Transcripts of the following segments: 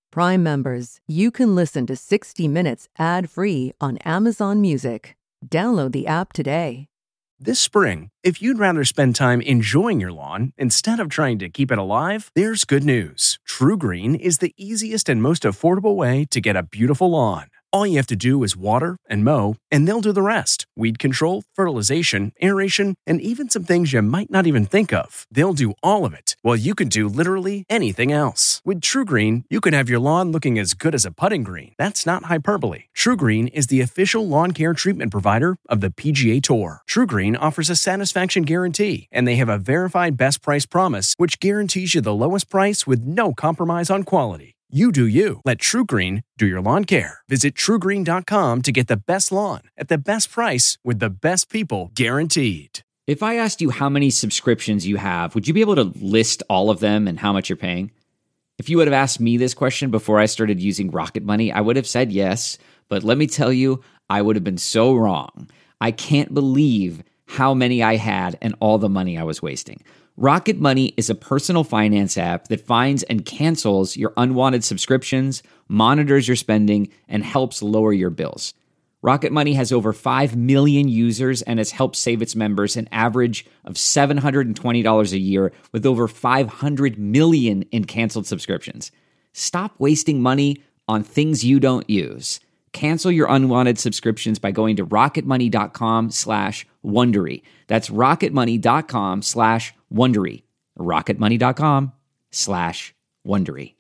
Prime members, you can listen to 60 Minutes ad-free on Amazon Music. Download the app today. This spring, if you'd rather spend time enjoying your lawn instead of trying to keep it alive, there's good news. TruGreen is the easiest and most affordable way to get a beautiful lawn. All you have to do is water and mow, and they'll do the rest. Weed control, fertilization, aeration, and even some things you might not even think of. They'll do all of it, while you can do literally anything else. With TruGreen, you can have your lawn looking as good as a putting green. That's not hyperbole. TruGreen is the official lawn care treatment provider of the PGA Tour. TruGreen offers a satisfaction guarantee, and they have a verified best price promise, which guarantees you the lowest price with no compromise on quality. You do you. Let TruGreen do your lawn care. Visit TruGreen.com to get the best lawn at the best price with the best people guaranteed. If I asked you how many subscriptions you have, would you be able to list all of them and how much you're paying? If you would have asked me this question before I started using Rocket Money, I would have said yes. But let me tell you, I would have been so wrong. I can't believe how many I had and all the money I was wasting. Rocket Money is a personal finance app that finds and cancels your unwanted subscriptions, monitors your spending, and helps lower your bills. Rocket Money has over 5 million users and has helped save its members an average of $720 a year with over 500 million in canceled subscriptions. Stop wasting money on things you don't use. Cancel your unwanted subscriptions by going to rocketmoney.com/Wondery. That's rocketmoney.com/Wondery. rocketmoney.com/Wondery.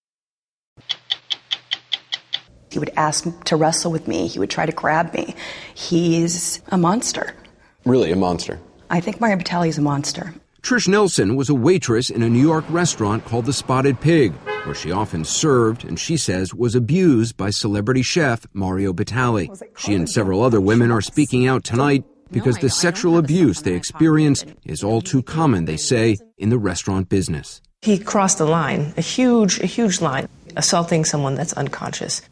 He would ask to wrestle with me. He would try to grab me. He's a monster. Really, a monster? I think Mario Batali is a monster. Trish Nelson was a waitress in a New York restaurant called the Spotted Pig, where she often served and she says was abused by celebrity chef Mario Batali. She and several other women are speaking out tonight because the sexual abuse they experienced is all too common, they say, in the restaurant business. He crossed a line, a huge line, assaulting someone that's unconscious.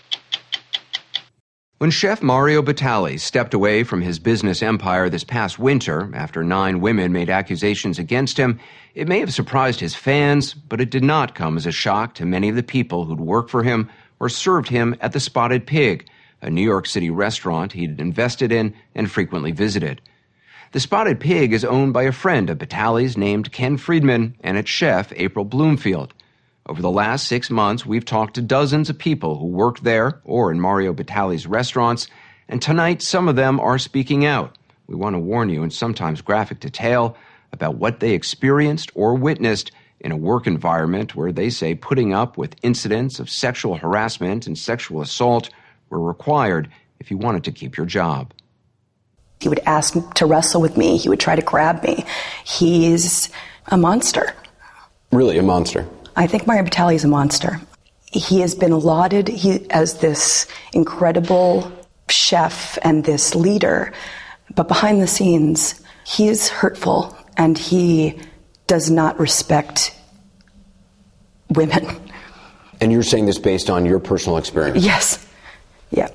When Chef Mario Batali stepped away from his business empire this past winter after 9 women made accusations against him, it may have surprised his fans, but it did not come as a shock to many of the people who'd worked for him or served him at the Spotted Pig, a New York City restaurant he'd invested in and frequently visited. The Spotted Pig is owned by a friend of Batali's named Ken Friedman and its chef April Bloomfield. Over the last 6 months, we've talked to dozens of people who worked there or in Mario Batali's restaurants, and tonight some of them are speaking out. We want to warn you in sometimes graphic detail about what they experienced or witnessed in a work environment where they say putting up with incidents of sexual harassment and sexual assault were required if you wanted to keep your job. He would ask to wrestle with me. He would try to grab me. He's a monster. Really, a monster? I think Mario Batali is a monster. He has been lauded as this incredible chef and this leader, but behind the scenes, he is hurtful and he does not respect women. And you're saying this based on your personal experience? Yes. Yeah.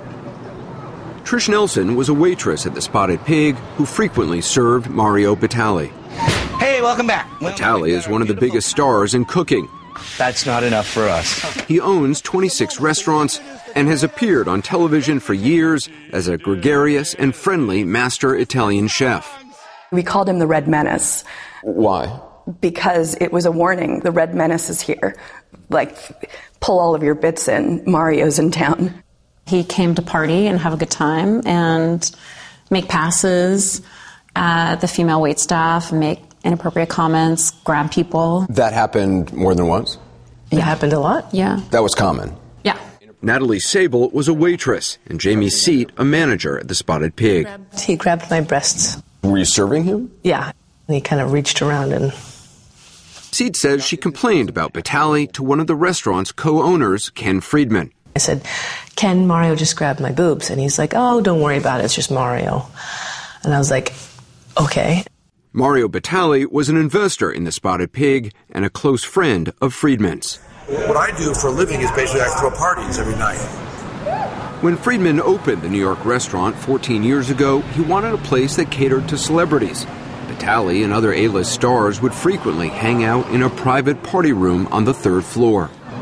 Trish Nelson was a waitress at the Spotted Pig who frequently served Mario Batali. Hey, welcome back. Batali is one of the biggest stars in cooking. That's not enough for us. He owns 26 restaurants and has appeared on television for years as a gregarious and friendly master Italian chef. We called him the Red Menace. Why? Because it was a warning. The Red Menace is here. Like, pull all of your bits in. Mario's in town. He came to party and have a good time and make passes at the female waitstaff, make inappropriate comments, grab people. That happened more than once? It happened a lot? Yeah. That was common? Yeah. Natalie Sable was a waitress and Jamie Seat a manager at the Spotted Pig. He grabbed my breasts. Were you serving him? Yeah. And he kind of reached around and... Seat says she complained about Batali to one of the restaurant's co-owners, Ken Friedman. I said, "Ken, Mario just grabbed my boobs." And he's like, "Oh, don't worry about it. It's just Mario." And I was like, okay. Mario Batali was an investor in the Spotted Pig and a close friend of Friedman's. What I do for a living is basically I throw parties every night. When Friedman opened the New York restaurant 14 years ago, he wanted a place that catered to celebrities. Batali and other A-list stars would frequently hang out in a private party room on the 3rd floor.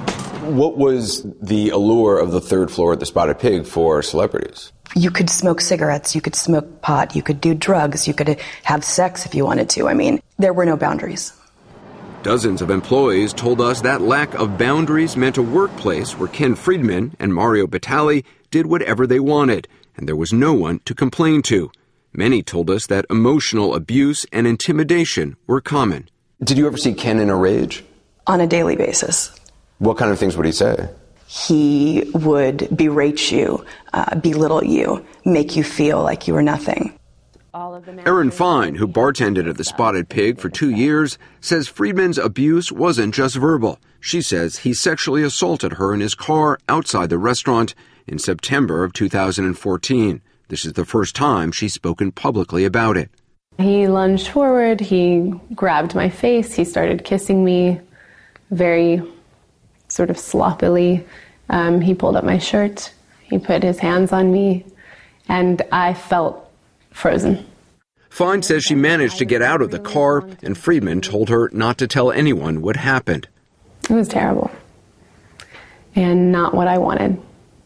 What was the allure of the third floor at the Spotted Pig for celebrities? You could smoke cigarettes, you could smoke pot, you could do drugs, you could have sex if you wanted to. I mean, there were no boundaries. Dozens of employees told us that lack of boundaries meant a workplace where Ken Friedman and Mario Batali did whatever they wanted, and there was no one to complain to. Many told us that emotional abuse and intimidation were common. Did you ever see Ken in a rage? On a daily basis. What kind of things would he say? He would berate you, belittle you, make you feel like you were nothing. Erin Fine, who bartended at the Spotted Pig for 2 years, says Friedman's abuse wasn't just verbal. She says he sexually assaulted her in his car outside the restaurant in September of 2014. This is the first time she's spoken publicly about it. He lunged forward, he grabbed my face, he started kissing me very sort of sloppily. He pulled up my shirt, he put his hands on me, and I felt frozen. Fine says she managed to get out of the car, and Friedman told her not to tell anyone what happened. It was terrible, and not what I wanted.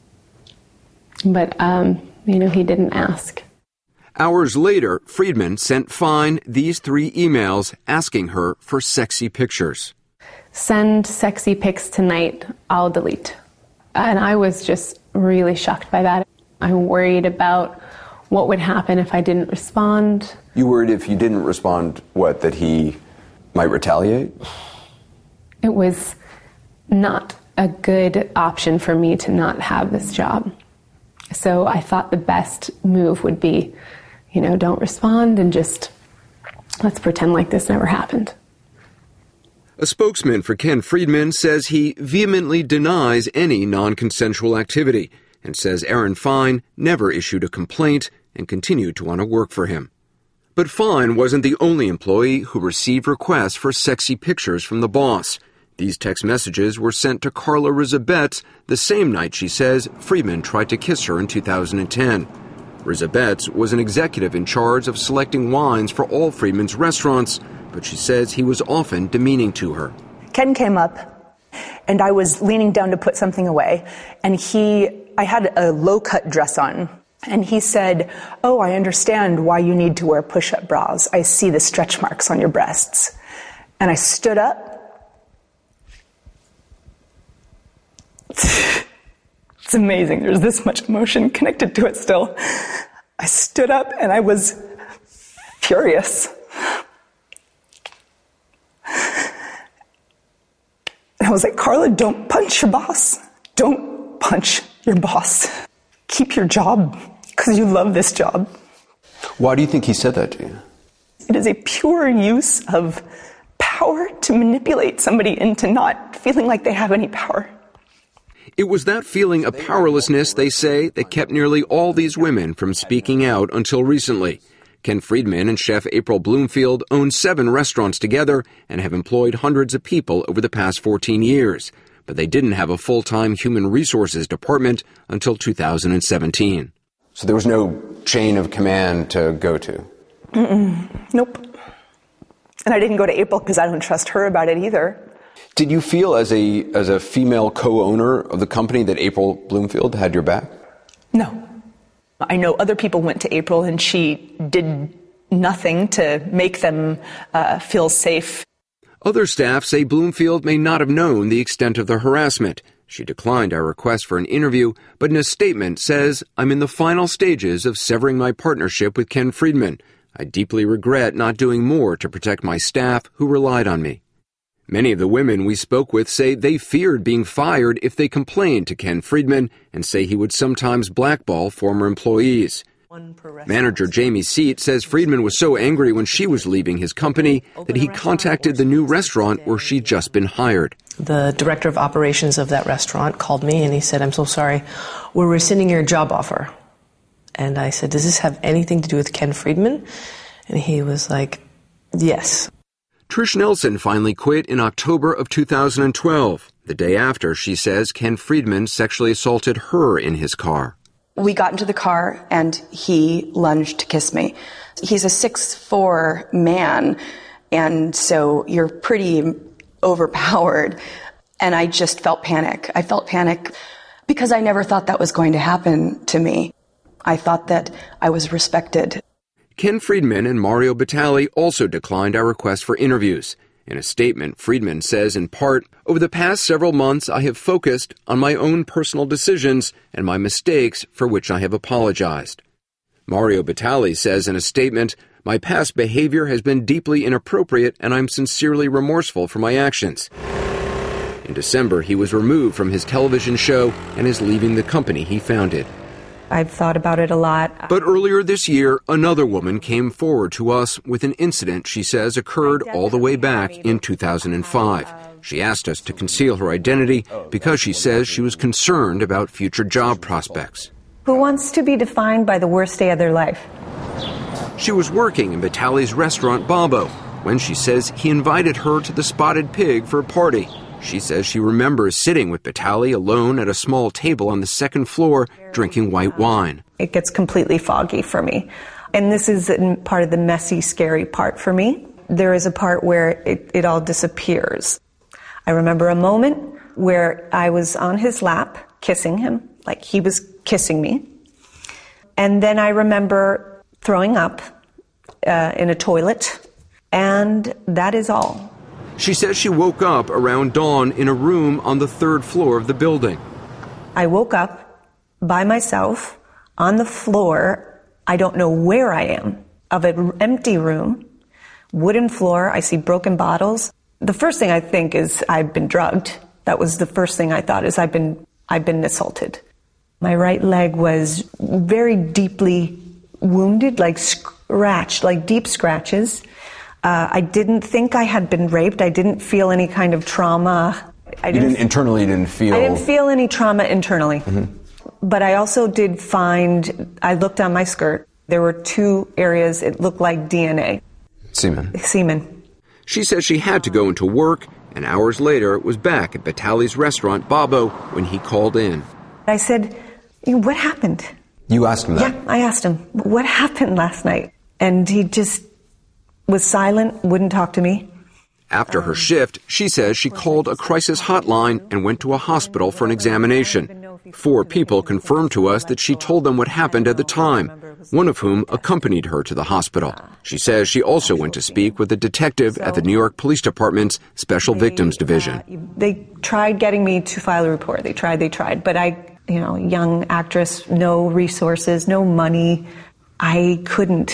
But, he didn't ask. Hours later, Friedman sent Fine these 3 emails asking her for sexy pictures. Send sexy pics tonight, I'll delete. And I was just really shocked by that. I worried about what would happen if I didn't respond. You worried if you didn't respond, what, that he might retaliate? It was not a good option for me to not have this job. So I thought the best move would be, don't respond and just let's pretend like this never happened. A spokesman for Ken Friedman says he vehemently denies any non-consensual activity and says Erin Fine never issued a complaint and continued to want to work for him. But Fine wasn't the only employee who received requests for sexy pictures from the boss. These text messages were sent to Carla Rizabetz the same night she says Friedman tried to kiss her in 2010. Rizabetz was an executive in charge of selecting wines for all Friedman's restaurants, but she says he was often demeaning to her. Ken came up, and I was leaning down to put something away, and I had a low-cut dress on, and he said, "Oh, I understand why you need to wear push-up bras. I see the stretch marks on your breasts." And I stood up. It's amazing. There's this much emotion connected to it still. I stood up, and I was furious. And I was like, "Carla, don't punch your boss. Don't punch your boss. Keep your job because you love this job." Why do you think he said that to you? It is a pure use of power to manipulate somebody into not feeling like they have any power. It was that feeling of powerlessness, they say, that kept nearly all these women from speaking out until recently. Ken Friedman and chef April Bloomfield own 7 restaurants together and have employed hundreds of people over the past 14 years. But they didn't have a full-time human resources department until 2017. So there was no chain of command to go to? Nope. And I didn't go to April because I don't trust her about it either. Did you feel as a female co-owner of the company that April Bloomfield had your back? No. I know other people went to April and she did nothing to make them feel safe. Other staff say Bloomfield may not have known the extent of the harassment. She declined our request for an interview, but in a statement says, "I'm in the final stages of severing my partnership with Ken Friedman. I deeply regret not doing more to protect my staff who relied on me." Many of the women we spoke with say they feared being fired if they complained to Ken Friedman and say he would sometimes blackball former employees. Manager Jamie Seat says Friedman was so angry when she was leaving his company that he contacted the new restaurant where she'd just been hired. The director of operations of that restaurant called me and he said, "I'm so sorry, we're rescinding your job offer." And I said, "Does this have anything to do with Ken Friedman?" And he was like, "Yes." Trish Nelson finally quit in October of 2012, the day after she says Ken Friedman sexually assaulted her in his car. We got into the car and he lunged to kiss me. He's a 6'4" man, and so you're pretty overpowered. And I just felt panic. I felt panic because I never thought that was going to happen to me. I thought that I was respected. Ken Friedman and Mario Batali also declined our request for interviews. In a statement, Friedman says, in part, "Over the past several months, I have focused on my own personal decisions and my mistakes for which I have apologized." Mario Batali says in a statement, "My past behavior has been deeply inappropriate and I'm sincerely remorseful for my actions." In December, he was removed from his television show and is leaving the company he founded. I've thought about it a lot. But earlier this year, another woman came forward to us with an incident she says occurred all the way back in 2005. She asked us to conceal her identity because she says she was concerned about future job prospects. Who wants to be defined by the worst day of their life? She was working in Batali's restaurant, Babo, when she says he invited her to the Spotted Pig for a party. She says she remembers sitting with Batali alone at a small table on the second floor, drinking white wine. It gets completely foggy for me. And this is part of the messy, scary part for me. There is a part where it all disappears. I remember a moment where I was on his lap, kissing him, like he was kissing me. And then I remember throwing up in a toilet, and that is all. She says she woke up around dawn in a room on the third floor of the building. I woke up by myself on the floor. I don't know where I am, of an empty room, wooden floor. I see broken bottles. The first thing I think is I've been drugged. That was the first thing I thought, is I've been assaulted. My right leg was very deeply wounded, like scratched, like deep scratches. I didn't think I had been raped. I didn't feel any kind of trauma. You didn't feel... I didn't feel any trauma internally. Mm-hmm. But I also did find, I looked on my skirt, there were 2 areas, it looked like DNA. Semen. She says she had to go into work, and hours later was back at Batali's restaurant, Babo, when he called in. I said, "What happened?" You asked him that? Yeah, I asked him, "What happened last night?" And he just was silent, wouldn't talk to me. After her shift, she says she called a crisis hotline and went to a hospital for an examination. 4 people confirmed to us that she told them what happened at the time, one of whom accompanied her to the hospital. She says she also went to speak with a detective at the New York Police Department's Special Victims Division. They tried getting me to file a report. They tried. But young actress, no resources, no money. I couldn't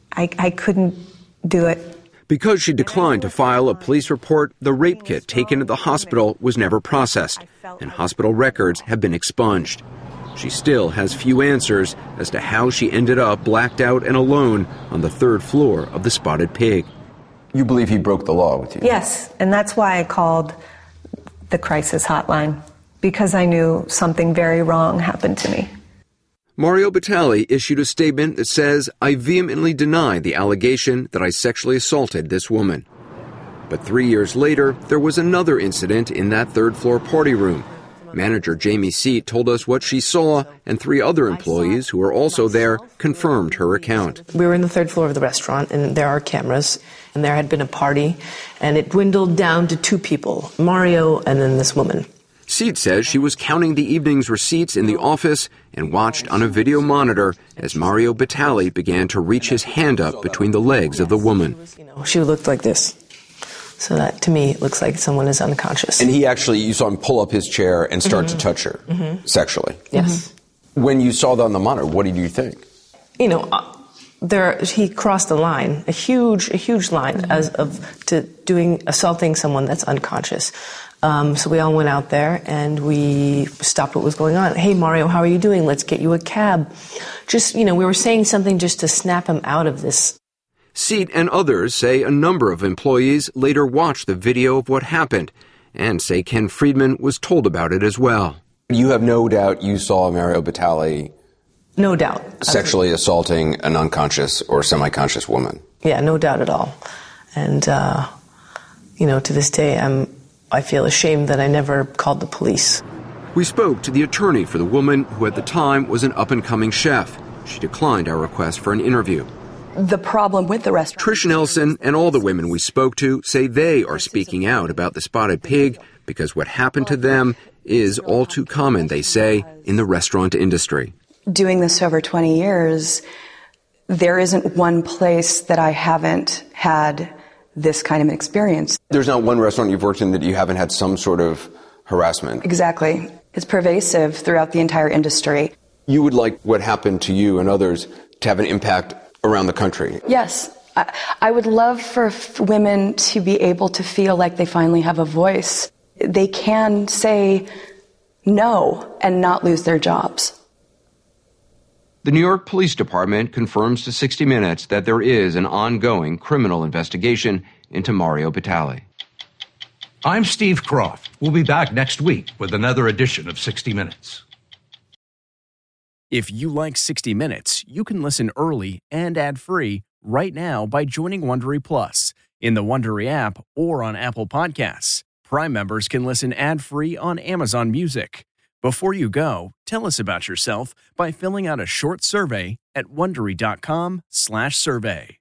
do it. Because she declined to file a police report, the rape kit taken to the hospital was never processed, and hospital records have been expunged. She still has few answers as to how she ended up blacked out and alone on the 3rd floor of the Spotted Pig. You believe he broke the law with you? Yes, and that's why I called the crisis hotline, because I knew something very wrong happened to me. Mario Batali issued a statement that says, "I vehemently deny the allegation that I sexually assaulted this woman." But 3 years later, there was another incident in that 3rd floor party room. Manager Jamie Seat told us what she saw, and 3 other employees who were also there confirmed her account. We were in the 3rd floor of the restaurant, and there are cameras, and there had been a party, and it dwindled down to 2 people, Mario and then this woman. Seat says she was counting the evening's receipts in the office and watched on a video monitor as Mario Batali began to reach his hand up between the legs of the woman. She looked like this. So that, to me, looks like someone is unconscious. And you saw him pull up his chair and start to touch her sexually? Yes. When you saw that on the monitor, what did you think? He crossed a line, a huge line to assaulting someone that's unconscious. So we all went out there and we stopped what was going on. "Hey, Mario, how are you doing? Let's get you a cab." We were saying something just to snap him out of this. Seat and others say a number of employees later watched the video of what happened and say Ken Friedman was told about it as well. You have no doubt you saw Mario Batali... No doubt. Sexually assaulting an unconscious or semi-conscious woman. Yeah, no doubt at all. And, to this day, I feel ashamed that I never called the police. We spoke to the attorney for the woman who at the time was an up-and-coming chef. She declined our request for an interview. The problem with the restaurant... Trish Nelson and all the women we spoke to say they are speaking out about the Spotted Pig because what happened to them is all too common, they say, in the restaurant industry. Doing this over 20 years, there isn't one place that I haven't had this kind of experience. There's not one restaurant you've worked in that you haven't had some sort of harassment. Exactly. It's pervasive throughout the entire industry. You would like what happened to you and others to have an impact around the country. Yes. I would love for women to be able to feel like they finally have a voice. They can say no and not lose their jobs. The New York Police Department confirms to 60 Minutes that there is an ongoing criminal investigation into Mario Batali. I'm Steve Croft. We'll be back next week with another edition of 60 Minutes. If you like 60 Minutes, you can listen early and ad-free right now by joining Wondery Plus in the Wondery app or on Apple Podcasts. Prime members can listen ad-free on Amazon Music. Before you go, tell us about yourself by filling out a short survey at Wondery.com/survey.